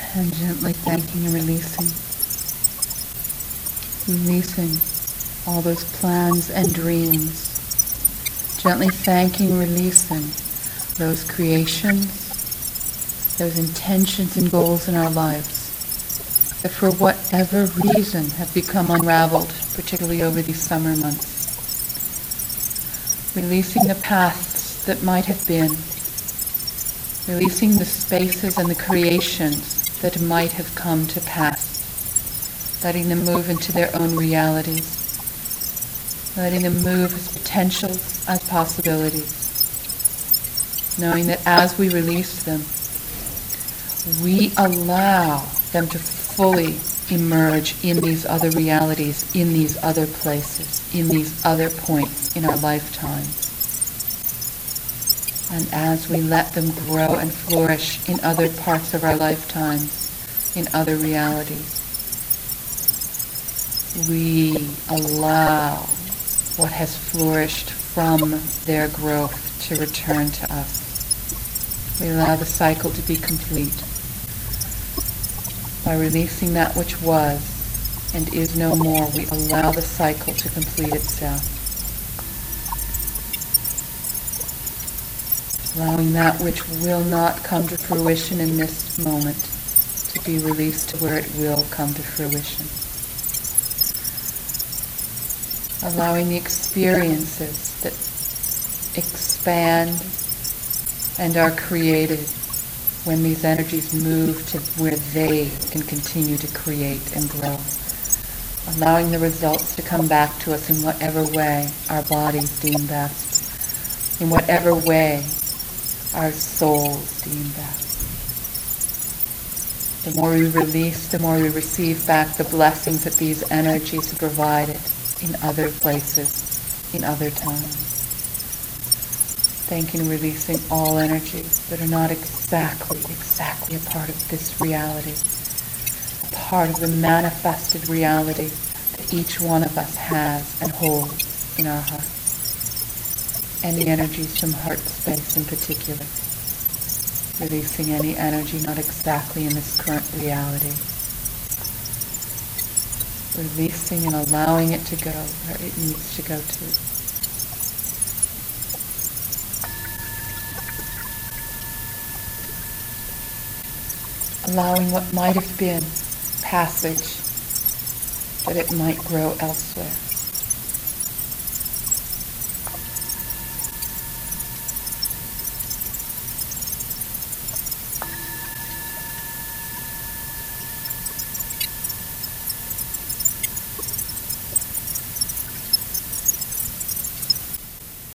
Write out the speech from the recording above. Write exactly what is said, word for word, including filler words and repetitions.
And gently thanking and releasing. Releasing all those plans and dreams. Gently thanking and releasing those creations, those intentions and goals in our lives that for whatever reason have become unraveled, particularly over these summer months. Releasing the paths that might have been. Releasing the spaces and the creations that might have come to pass. Letting them move into their own realities. Letting them move as potentials, as possibilities. Knowing that as we release them, we allow them to fully emerge in these other realities, in these other places, in these other points in our lifetimes. And as we let them grow and flourish in other parts of our lifetimes, in other realities, we allow what has flourished from their growth to return to us. We allow the cycle to be complete by releasing that which was and is no more. We allow the cycle to complete itself. Allowing that which will not come to fruition in this moment to be released to where it will come to fruition. Allowing the experiences that expand and are created when these energies move to where they can continue to create and grow. Allowing the results to come back to us in whatever way our bodies deem best, in whatever way our souls deem best. The more we release, the more we receive back the blessings that these energies have provided in other places, in other times. Thanking and releasing all energies that are not exactly, exactly a part of this reality, a part of the manifested reality that each one of us has and holds in our hearts. Any energies from heart space in particular. Releasing any energy not exactly in this current reality. Releasing and allowing it to go where it needs to go to. Allowing what might have been passage, that it might grow elsewhere.